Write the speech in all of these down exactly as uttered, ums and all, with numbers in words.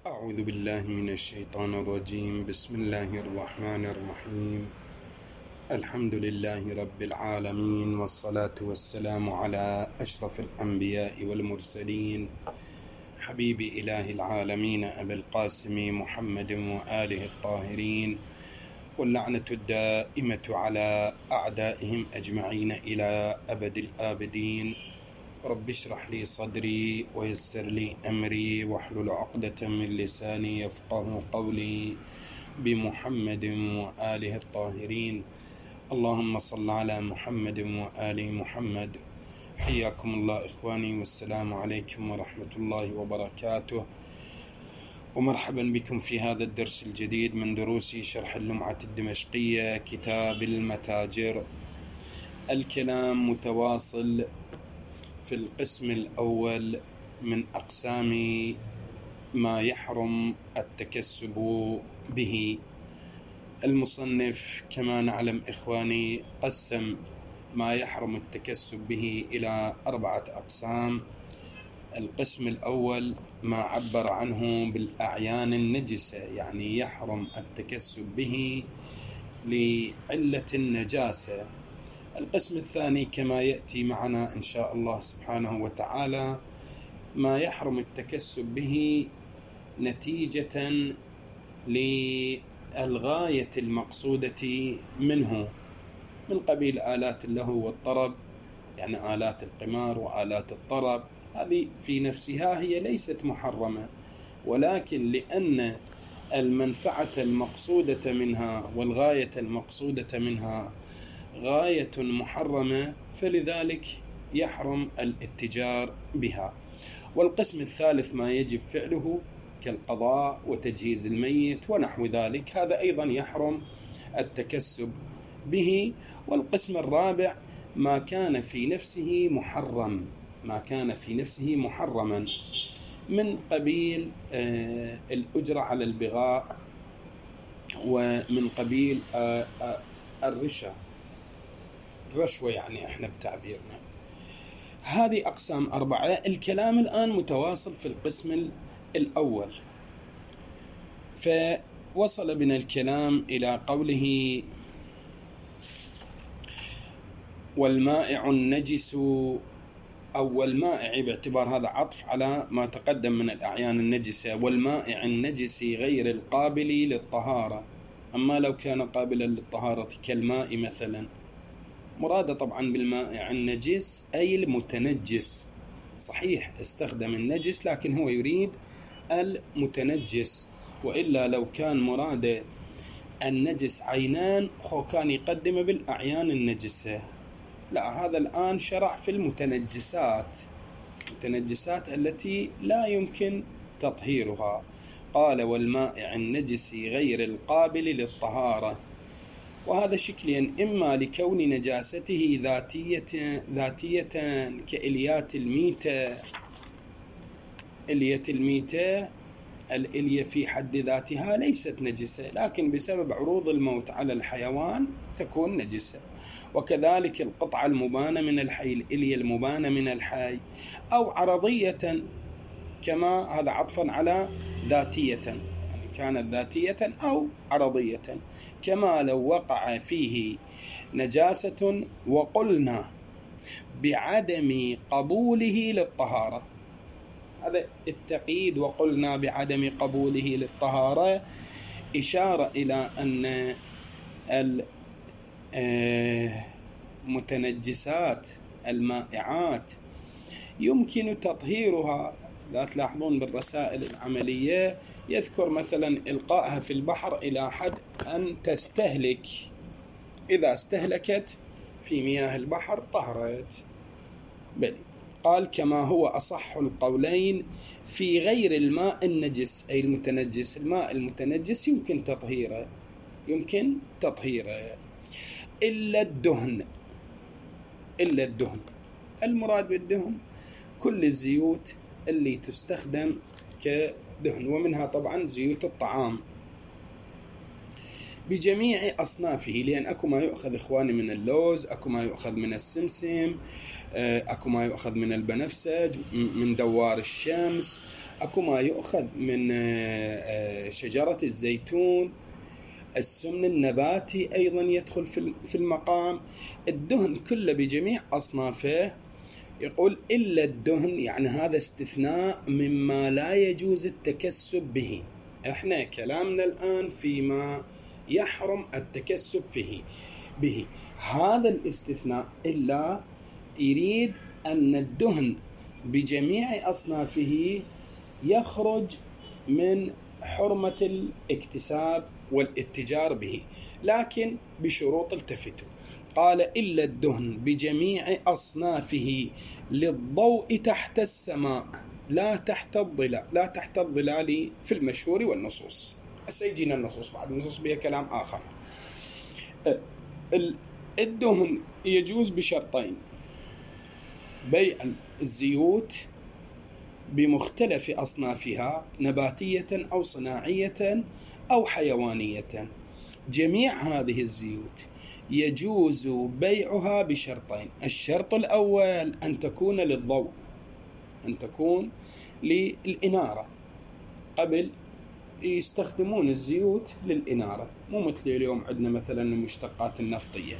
أعوذ بالله من الشيطان الرجيم. بسم الله الرحمن الرحيم. الحمد لله رب العالمين، والصلاة والسلام على أشرف الأنبياء والمرسلين، حبيب إله العالمين أبي القاسم محمد وآله الطاهرين، واللعنة الدائمة على أعدائهم أجمعين إلى أبد الآبدين. رب اشرح لي صدري ويسر لي أمري واحلل عقدة من لساني يفقه قولي، بمحمد وآله الطاهرين. اللهم صل على محمد وآل محمد. حياكم الله إخواني، والسلام عليكم ورحمة الله وبركاته، ومرحبا بكم في هذا الدرس الجديد من دروس شرح اللمعة الدمشقية، كتاب المتاجر. الكلام متواصل في القسم الأول من أقسام ما يحرم التكسب به. المصنف كما نعلم إخواني قسم ما يحرم التكسب به إلى أربعة أقسام. القسم الأول ما عبر عنه بالأعيان النجسة، يعني يحرم التكسب به لعلة النجاسة. القسم الثاني كما يأتي معنا إن شاء الله سبحانه وتعالى ما يحرم التكسب به نتيجة للغاية المقصودة منه، من قبيل آلات اللهو والطرب، يعني آلات القمار وآلات الطرب. هذه في نفسها هي ليست محرمة، ولكن لأن المنفعة المقصودة منها والغاية المقصودة منها غاية محرمة، فلذلك يحرم الاتجار بها. والقسم الثالث ما يجب فعله كالقضاء وتجهيز الميت ونحو ذلك، هذا أيضا يحرم التكسب به. والقسم الرابع ما كان في نفسه محرم، ما كان في نفسه محرما، من قبيل آه الأجرة على البغاء، ومن قبيل آه آه الرشا الرشوة، يعني احنا بتعبيرنا. هذه أقسام أربعة. الكلام الآن متواصل في القسم الأول، فوصل بنا الكلام إلى قوله: والمائع النجس، أو المائع باعتبار هذا عطف على ما تقدم من الأعيان النجسة. والمائع النجس غير القابل للطهارة. أما لو كان قابلا للطهارة كالماء مثلا، مراد طبعا بالمائع النجس أي المتنجس. صحيح استخدم النجس، لكن هو يريد المتنجس، وإلا لو كان مراد النجس عينان هو كان يقدم بالأعيان النجسة. لا، هذا الآن شرع في المتنجسات، المتنجسات التي لا يمكن تطهيرها. قال: والمائع النجس غير القابل للطهارة. وهذا شكلين: إما لكون نجاسته ذاتية ذاتية كإليات الميتة. إلية الميتة، الإلية في حد ذاتها ليست نجسة، لكن بسبب عروض الموت على الحيوان تكون نجسة. وكذلك القطعة المبانة من الحي، الإلية المبانة من الحي. أو عرضية، كما هذا عطفا على ذاتية، يعني كانت ذاتية أو عرضية، كما لو وقع فيه نجاسة وقلنا بعدم قبوله للطهارة. هذا التقييد، وقلنا بعدم قبوله للطهارة، إشارة إلى أن المتنجسات المائعات يمكن تطهيرها. لا تلاحظون بالرسائل العملية يذكر مثلا إلقائها في البحر إلى حد أن تستهلك، إذا استهلكت في مياه البحر طهرت. بل قال: كما هو أصح القولين في غير الماء النجس، أي المتنجس. الماء المتنجس يمكن تطهيره، يمكن تطهيره إلا الدهن. إلا الدهن، المراد بالدهن كل الزيوت اللي تستخدم كدهن، ومنها طبعا زيوت الطعام. بجميع أصنافه، لأن أكو ما يؤخذ إخواني من اللوز، أكو ما يؤخذ من السمسم، أكو ما يؤخذ من البنفسج، من دوار الشمس، أكو ما يؤخذ من شجرة الزيتون، السمن النباتي أيضا يدخل في المقام، الدهن كله بجميع أصنافه. يقول إلا الدهن، يعني هذا استثناء مما لا يجوز التكسب به. احنا كلامنا الآن فيما يحرم التكسب فيه به، هذا الاستثناء إلا يريد أن الدهن بجميع أصنافه يخرج من حرمة الاكتساب والاتجار به، لكن بشروط التفتوا. قال إلا الدهن بجميع أصنافه للضوء تحت السماء لا تحت الظلال، لا تحت الظلال في المشهور والنصوص. سيجينا النصوص بعد، النصوص بها كلام آخر. الدهن يجوز بشرطين: بيع الزيوت بمختلف أصنافها نباتية أو صناعية أو حيوانية. جميع هذه الزيوت يجوز بيعها بشرطين: الشرط الأول أن تكون للضوء، أن تكون للإنارة. قبل يستخدمون الزيوت للإنارة، مو مثل اليوم عندنا مثلا المشتقات النفطية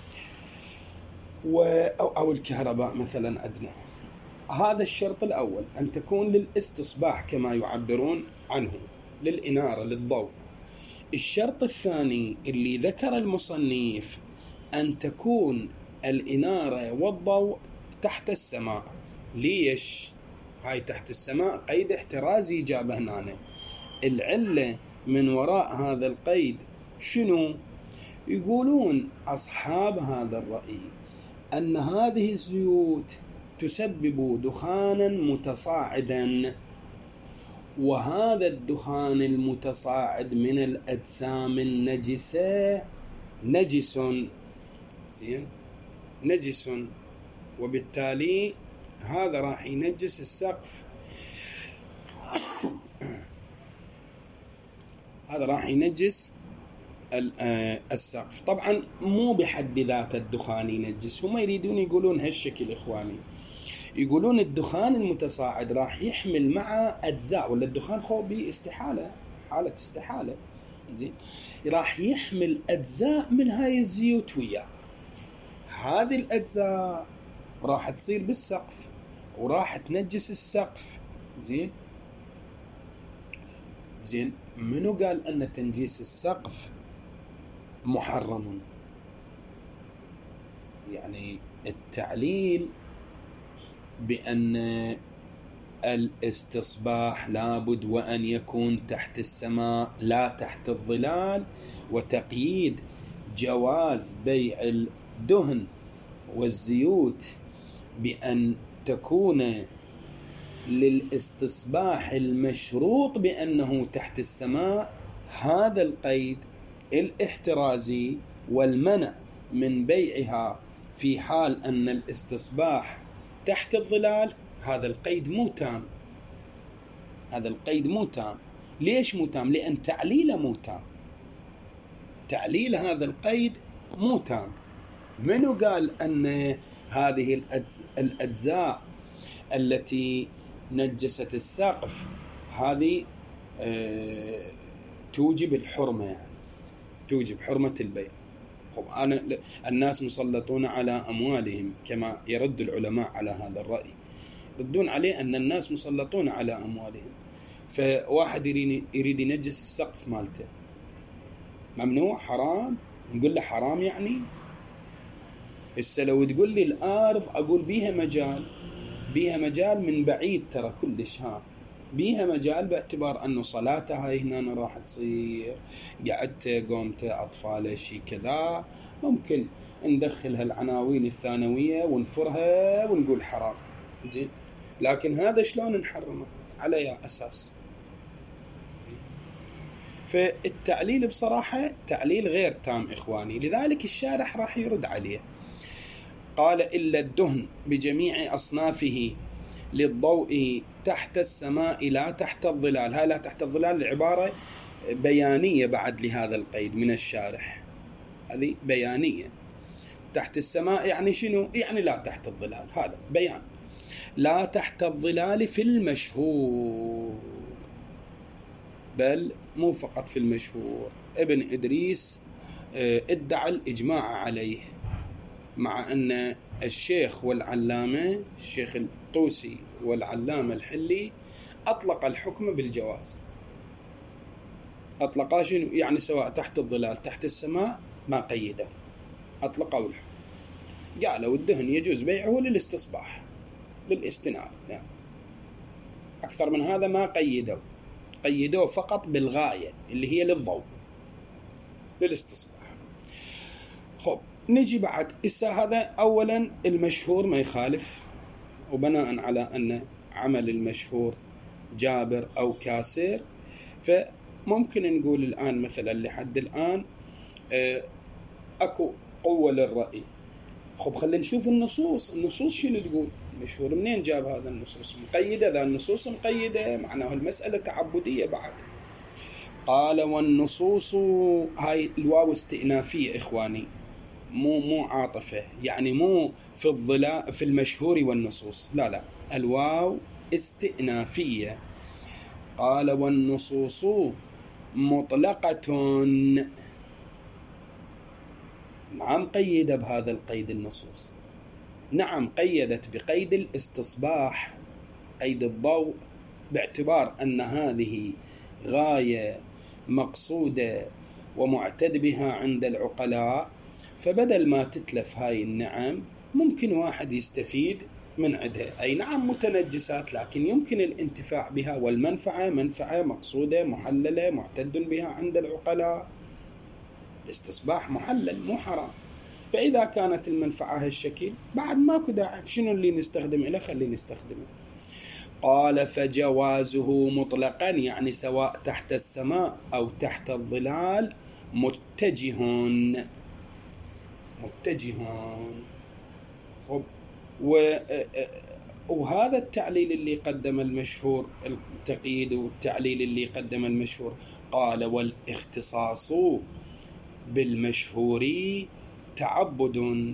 أو الكهرباء مثلا عندنا. هذا الشرط الأول، أن تكون للاستصباح كما يعبرون عنه، للإنارة للضوء. الشرط الثاني اللي ذكر المصنف أن تكون الإنارة والضوء تحت السماء. ليش هاي تحت السماء؟ قيد احترازي جابه هنا. العلة من وراء هذا القيد شنو؟ يقولون أصحاب هذا الرأي أن هذه الزيوت تسبب دخانا متصاعدا، وهذا الدخان المتصاعد من الأجسام النجسة نجس، زين، نجس، وبالتالي هذا راح ينجس السقف، هذا راح ينجس السقف. طبعا مو بحد ذات الدخان ينجس، هم يريدون يقولون هالشكل إخواني، يقولون الدخان المتصاعد راح يحمل مع أجزاء، ولا الدخان خو باستحالة، حالة استحالة، زين، راح يحمل أجزاء من هاي الزيوت وياه. هذه الأجزاء راح تصير بالسقف وراح تنجس السقف. زين زين منو قال أن تنجيس السقف محرم؟ يعني التعليل بأن الاستصباح لابد وأن يكون تحت السماء لا تحت الظلال، وتقييد جواز بيع الدهن والزيوت بأن تكون للاستصباح المشروط بأنه تحت السماء، هذا القيد الاحترازي والمنع من بيعها في حال أن الاستصباح تحت الظلال، هذا القيد مو تام. هذا القيد مو تام. ليش مو تام؟ لأن تعليله مو تام. تعليل هذا القيد مو تام. منو قال أن هذه الأجزاء التي نجست السقف هذه أه توجب الحرمة، يعني توجب حرمة البيع؟ خب أنا الناس مسلطون على أموالهم كما يرد العلماء على هذا الرأي، يردون عليه أن الناس مسلطون على أموالهم، فواحد يريد ينجس السقف مالته ممنوع حرام، نقول له حرام يعني؟ هسه لو تقول لي الأرض أقول بيها مجال، بيها مجال من بعيد ترى كلش، ها بيها مجال باعتبار أنه صلاتها هاي هنا راح تصير، قعدت قومت أطفال شيء كذا، ممكن ندخلها العناوين الثانوية ونفرها ونقول حرام، زين، لكن هذا شلون نحرمه؟ على أي أساس؟ زين. فالتعليل بصراحة تعليل غير تام إخواني، لذلك الشارح راح يرد عليه. قال إلا الدهن بجميع أصنافه للضوء تحت السماء لا تحت الظلال. هاي لا تحت الظلال العبارة بيانية بعد لهذا القيد من الشارح، هذه بيانية. تحت السماء يعني شنو؟ يعني لا تحت الظلال، هذا بيان. لا تحت الظلال في المشهور، بل مو فقط في المشهور. ابن إدريس ادعى الإجماع عليه، مع أن الشيخ والعلامة الشيخ الطوسي والعلامة الحلي أطلق الحكم بالجواز. أطلقا شنو؟ يعني سواء تحت الظلال تحت السماء ما قيده، أطلقوا الحكم. قالوا الدهن يجوز بيعه للاستصباح للاستنار، يعني أكثر من هذا ما قيدوا، قيدوه فقط بالغاية اللي هي للضوء للاستصباح. خب نجي بعد إسا هذا أولا المشهور ما يخالف، وبناء على أن عمل المشهور جابر أو كاسر، فممكن نقول الآن مثلا لحد الآن أكو قوة للرأي. خب خلينا نشوف النصوص، النصوص شنو تقول؟ مشهور منين جاب هذا النصوص؟ مقيدة، ذا النصوص مقيدة، معناه المسألة تعبدية بعد. قال والنصوص، هاي الواو استئنافية إخواني، مو مو عاطفة، يعني مو في الظلال في المشهور والنصوص، لا لا، الواو استئنافية. قال والنصوص مطلقة، نعم قيد بهذا القيد النصوص، نعم قيدت بقيد الاستصباح، قيد الضوء، باعتبار أن هذه غاية مقصودة ومعتد بها عند العقلاء، فبدل ما تتلف هاي النعم ممكن واحد يستفيد من عدها. أي نعم متنجسات، لكن يمكن الانتفاع بها، والمنفعة منفعة مقصودة محللة معتد بها عند العقلاء. الاستصباح محلل مو حرام، فإذا كانت المنفعة هالشكل بعد ماكو داعي، شنو اللي نستخدم إله خلي نستخدمه. قال فجوازه مطلقا، يعني سواء تحت السماء أو تحت الظلال، متجه متجه. خب وهذا التعليل اللي قدم المشهور، التقييد والتعليل اللي قدم المشهور، قال والاختصاص بالمشهور تعبد.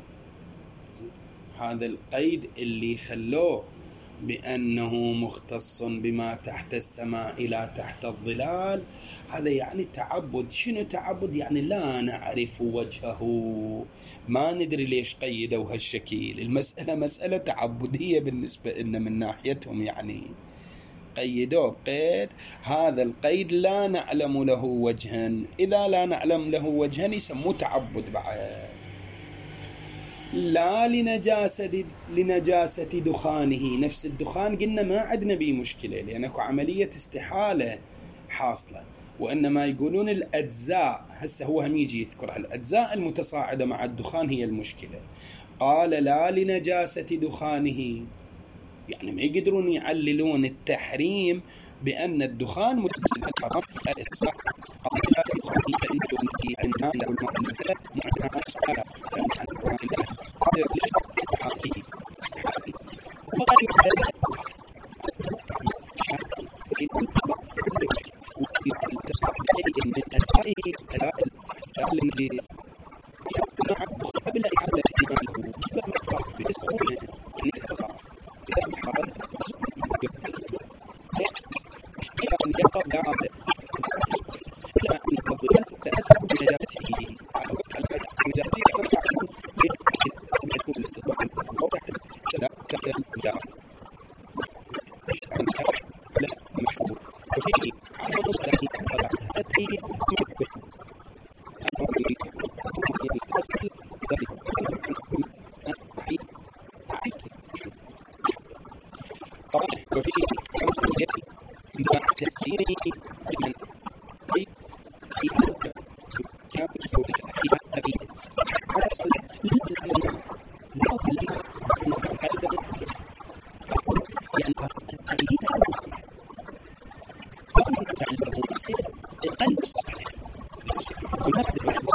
هذا القيد اللي خلوه بأنه مختص بما تحت السماء لا تحت الظلال، هذا يعني تعبد. شنو تعبد؟ يعني لا نعرف وجهه، ما ندري ليش قيدوا هالشكل. المسألة مسألة تعبدية بالنسبة لنا من ناحيتهم، يعني قيدوه قيد، هذا القيد لا نعلم له وجها، إذا لا نعلم له وجها يسموه تعبد بعد. لا لنجاسة لنجاسة دخانه، نفس الدخان قلنا ما عندنا به مشكلة لأنه عملية استحالة حاصلة، وإنما يقولون الأجزاء، هسه هو هم يجي يذكر الأجزاء المتصاعدة مع الدخان هي المشكلة. قال لا لنجاسة دخانه، يعني ما يقدرون يعللون التحريم بأن الدخان متسل الحرام الإصلاح. قال لا لدخانه فإنه في عنها له المؤلفة معنها سؤالها فمعنى القرآن الله قال ليش استحاله استحاله وقال يحرم ويعلم تفسح بشيء من أسمائه دلائل دلائل النجيس مع قبل إحالة إيمانه بسبب ما اتصاف بجسمه يعني الله إذا محرم أن يقف دعابة إلا أن الظلال تأثر بنجاسته على وقت نجاسته يكون الاستطاع وقت سلام تحت الدعابة لا مشهور وفيه عمل مصدحي فبعتته مكبر طبعا وفيه مسؤوليتي مع تسليمه لمن قيد في هذا كاكل أو في هذا على صلاة لأنه يعني التعليل فمن تعلمه يصير القلب الصحيح ونبدأ بعد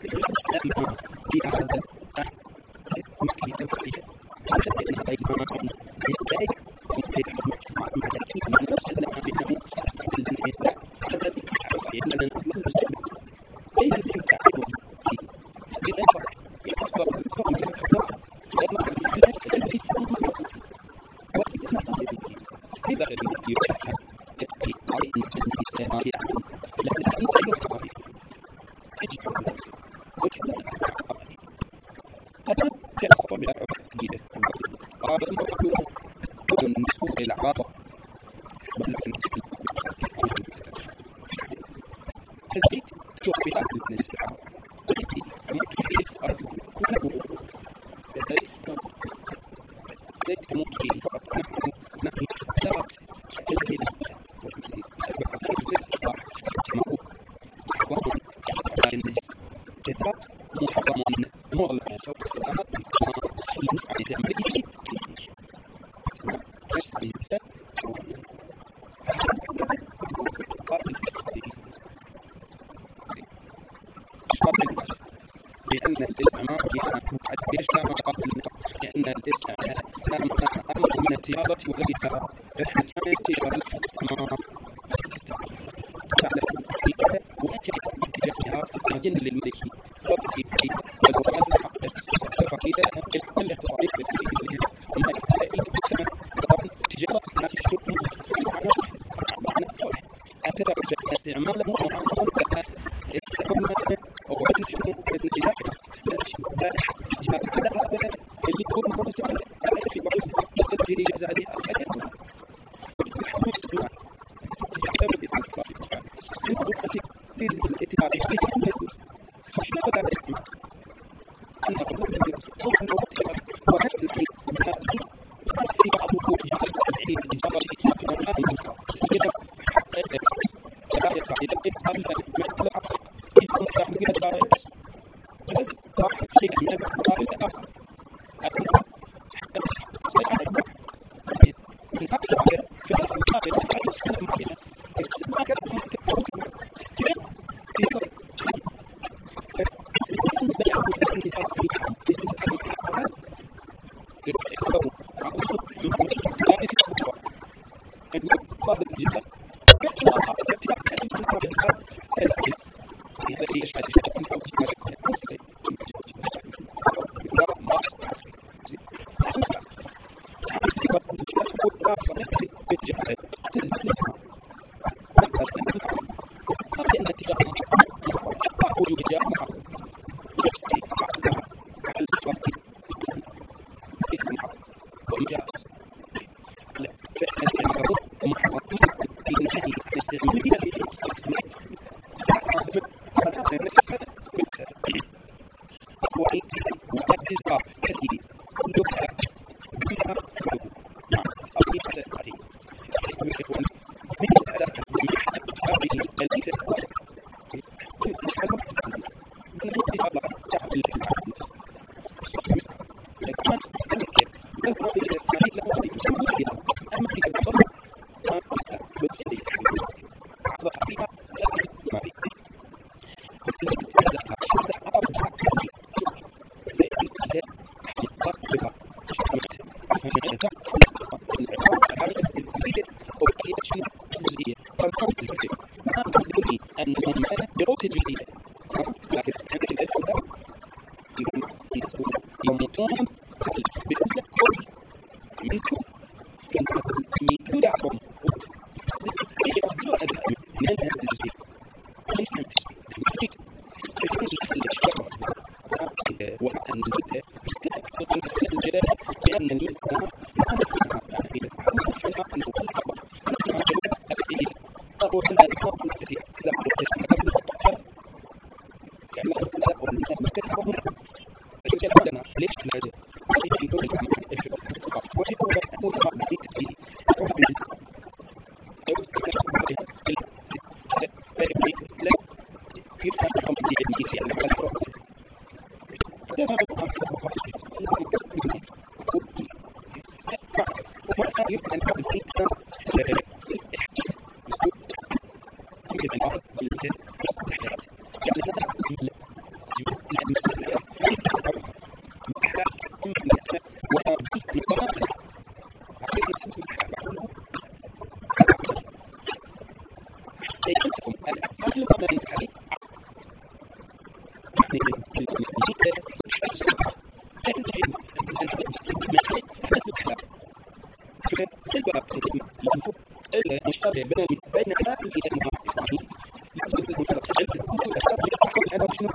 لأن الاستعمار ليش كان قبل لأن الاستعمار أمر من التجارة وغيرها رحلة التجارة الاستعمار واتجاهها أجن للملك وبكي والوكالة فقيدة الحق الاقتصادي التجارة ما تشترك اعتبر استعماله يمكن أن أعرف المشتبه بين بين هذه المفاهيم هذا شنو؟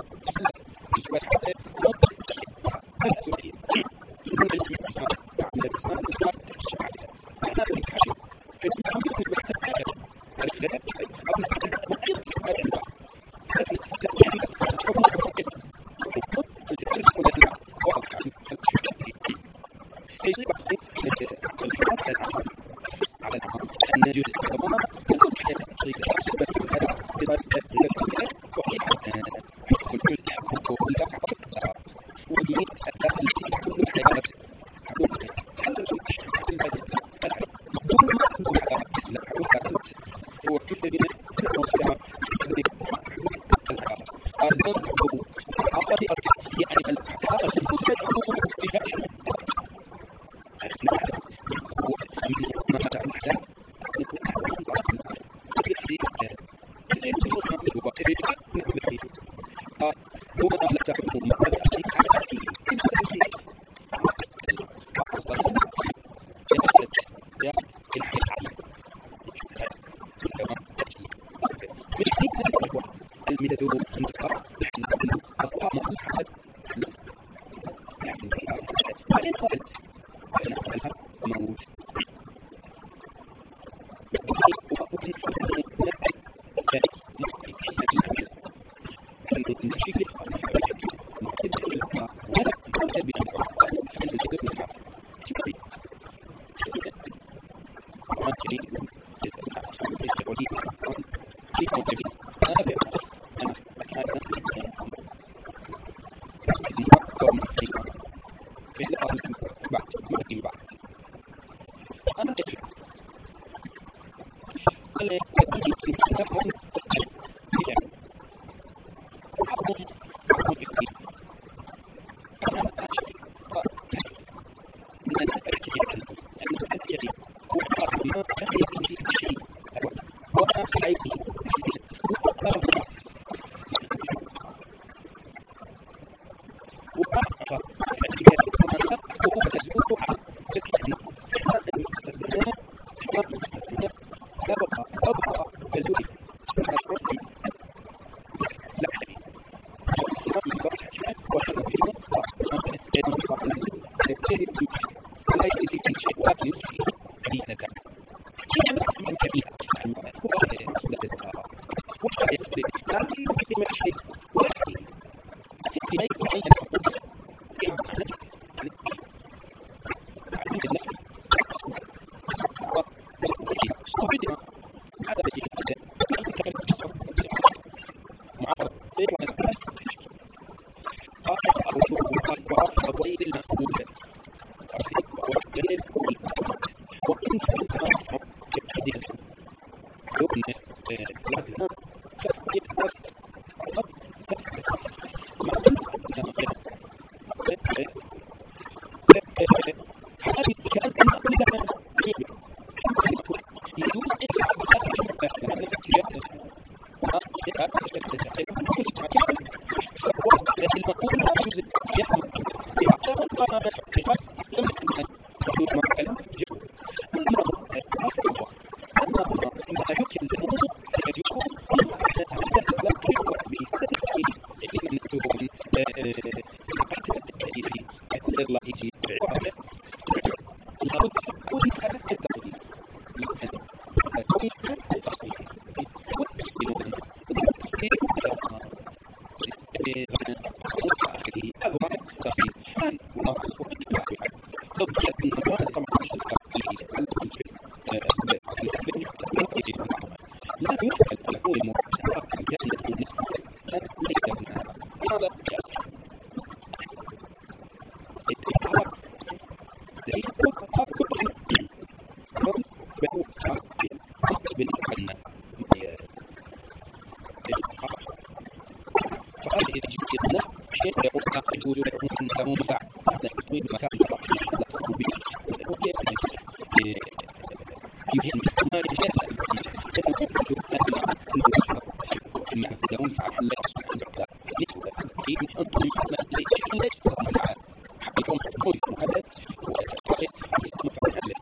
منفعة محللة عند العقلاء أنتم شيء ليس له منفعة حقيقة محدد وحقيقة منفعة محللة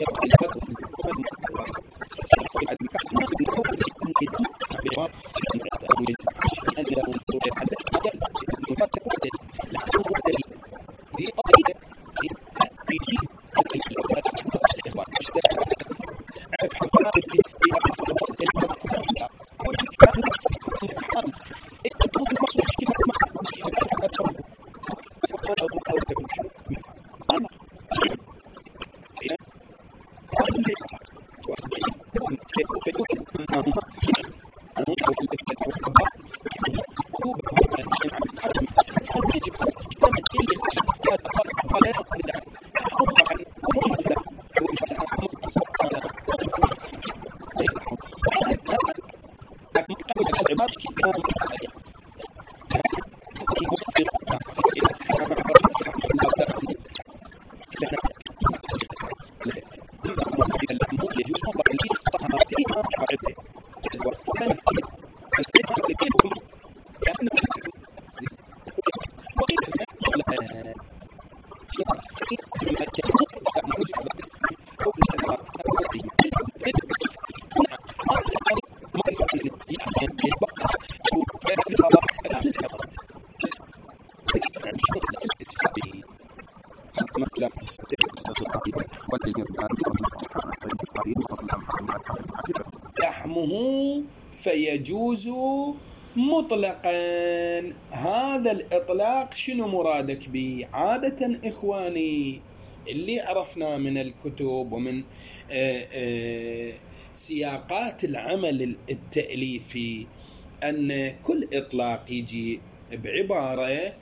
لحمه فيجوز مطلقا. هذا الإطلاق شنو مرادك به؟ عادة إخواني اللي عرفنا من الكتب ومن آآ آآ سياقات العمل التأليفي أن كل إطلاق يجي بعبارة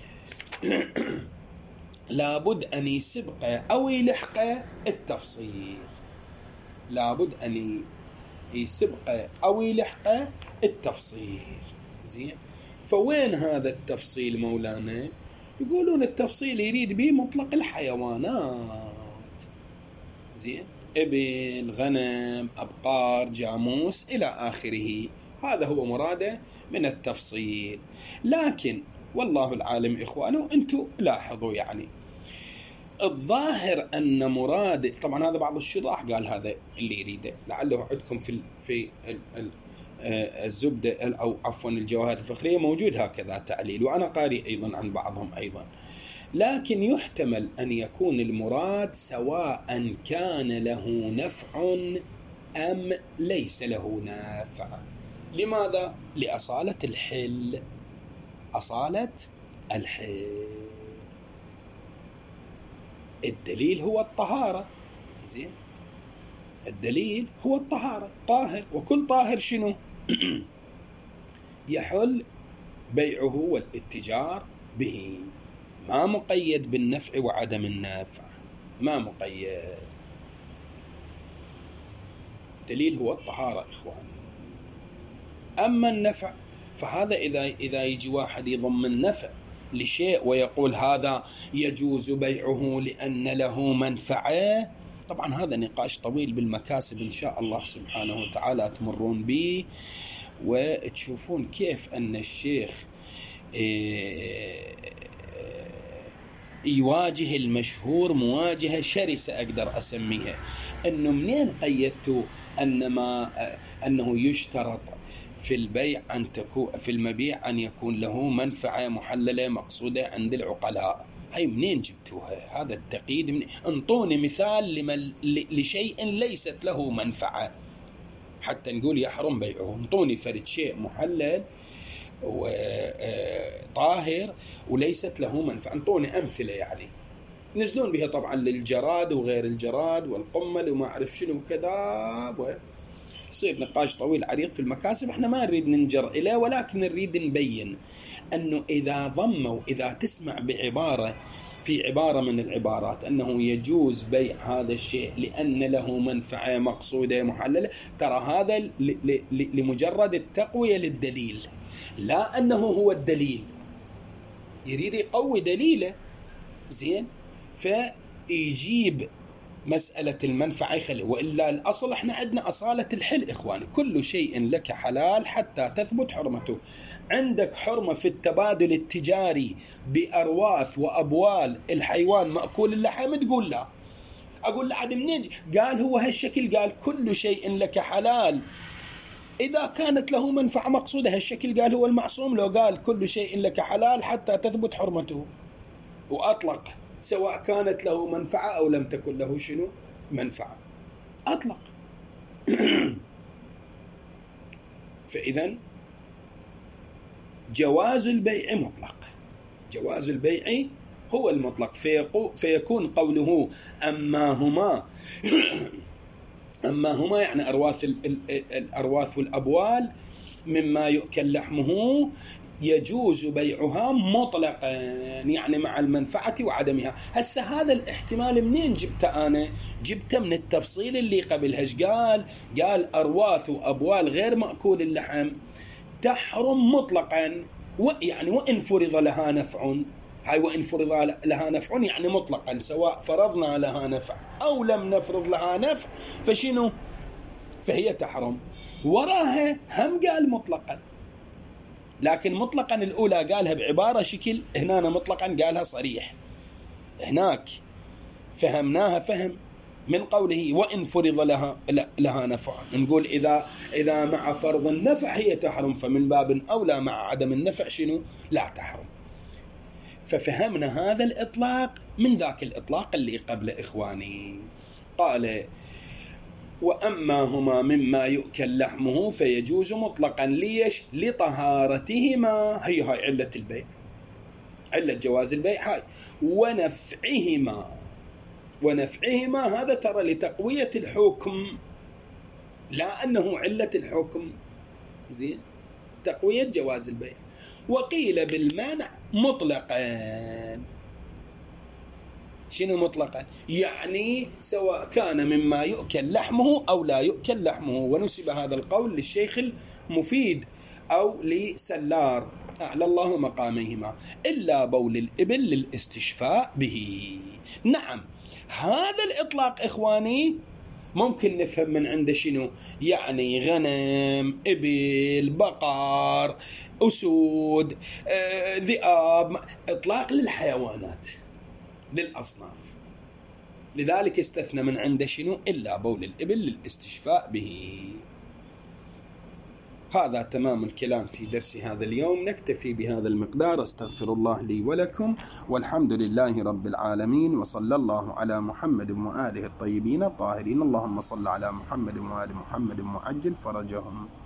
لابد أن يسبق أو يلحق التفصيل، لابد أن يسبق أو يلحق التفصيل. زين، فوين هذا التفصيل مولانا؟ يقولون التفصيل يريد به مطلق الحيوانات. زين، إبل، غنم، أبقار، جاموس إلى آخره، هذا هو مراده من التفصيل. لكن والله العالم إخوانه أنتم لاحظوا يعني الظاهر أن مراد، طبعا هذا بعض الشراح قال هذا اللي يريده، لعله عندكم في في الزبدة أو عفوا الجواهر الفخرية موجود هكذا تعليل، وأنا قارئ أيضا عن بعضهم أيضا. لكن يحتمل أن يكون المراد سواء كان له نفع أم ليس له نفع. لماذا؟ لأصالة الحل، أصالة الحل. الدليل هو الطهارة. زين، الدليل هو الطهارة، طاهر، وكل طاهر شنو؟ يحل بيعه والاتجار به، ما مقيد بالنفع وعدم النفع، ما مقيد. الدليل هو الطهارة إخواني. أما النفع فهذا إذا إذا يجي واحد يضم النفع لشيء ويقول هذا يجوز بيعه لأن له منفعة، طبعا هذا نقاش طويل بالمكاسب إن شاء الله سبحانه وتعالى تمرون به وتشوفون كيف أن الشيخ يواجه المشهور مواجهة شرسة أقدر أسميها، أنه منين قيدتوا أن ما أنه يشترط في البيع أن تكون في المبيع أن يكون له منفعة محللة مقصودة عند العقلاء؟ هاي منين جبتوها؟ هذا التقييد من... انطوني مثال لمن... لشيء ليست له منفعة حتى نقول يحرم بيعه. انطوني فرد شيء محلل وطاهر وليست له منفعة، انطوني أمثلة يعني نزلون بها طبعا للجراد وغير الجراد والقمل وما أعرف شنو وكذا، يصير نقاش طويل عريض في المكاسب. احنا ما نريد ننجر إليه، ولكن نريد نبين أنه إذا ضموا إذا تسمع بعبارة في عبارة من العبارات أنه يجوز بيع هذا الشيء لأن له منفعة مقصودة محللة، ترى هذا لمجرد التقوية للدليل، لا أنه هو الدليل، يريد يقوي دليله. زين، فيجيب مسألة المنفعة يخلي، وإلا الأصل احنا عندنا أصالة الحل إخواني، كل شيء لك حلال حتى تثبت حرمته. عندك حرمة في التبادل التجاري بأرواث وأبوال الحيوان مأكول اللحم، تقول لا. أقول لحد منين قال هو هالشكل، قال كل شيء لك حلال إذا كانت له منفعة مقصودة. هالشكل قال هو المعصوم، لو قال كل شيء لك حلال حتى تثبت حرمته وأطلق، سواء كانت له منفعة أو لم تكن له شنو منفعة، أطلق. فإذن جواز البيع مطلق، جواز البيع هو المطلق. فيكون قوله أما هما أما هما يعني أرواث الأرواث والأبوال مما يؤكل لحمه يجوز بيعها مطلقا، يعني مع المنفعة وعدمها. هسه هذا الاحتمال منين جبته أنا؟ جبته من التفصيل اللي قبلهش. قال قال أرواث وأبوال غير مأكول اللحم تحرم مطلقا، يعني وإن فرض لها نفع، هاي وإن فرض لها نفع يعني مطلقا، سواء فرضنا لها نفع أو لم نفرض لها نفع فشنو؟ فهي تحرم. وراها هم قال مطلقا، لكن مطلقا الأولى قالها بعبارة شكل، هنا مطلقا قالها صريح. هناك فهمناها فهم من قوله وإن فرض لها لها نفع، نقول إذا إذا مع فرض النفع هي تحرم، فمن باب أولى مع عدم النفع شنو؟ لا تحرم. ففهمنا هذا الإطلاق من ذاك الإطلاق اللي قبل إخواني. قال وأما هما مما يؤكل لحمه فيجوز مطلقا. ليش؟ لطهارتهما، هي هاي علة البيع، علة جواز البيع هاي. ونفعهما، ونفعهما هذا ترى لتقوية الحكم، لا أنه علة الحكم، زين، تقوية جواز البيع. وقيل بالمانع مطلقا. شنو مطلقا؟ يعني سواء كان مما يؤكل لحمه أو لا يؤكل لحمه. ونسب هذا القول للشيخ المفيد أو لسلار أعلى الله مقامهما، إلا بول الإبل للاستشفاء به. نعم، هذا الإطلاق إخواني ممكن نفهم من عنده شنو؟ يعني غنم، إبل، بقر، أسود، آه، ذئاب، إطلاق للحيوانات للأصناف. لذلك استثنى من عنده شنو؟ إلا بول الإبل للاستشفاء به. هذا تمام الكلام في درس هذا اليوم. نكتفي بهذا المقدار. استغفر الله لي ولكم، والحمد لله رب العالمين، وصلى الله على محمد وآله الطيبين الطاهرين. اللهم صل على محمد وآل محمد وعجل فرجهم.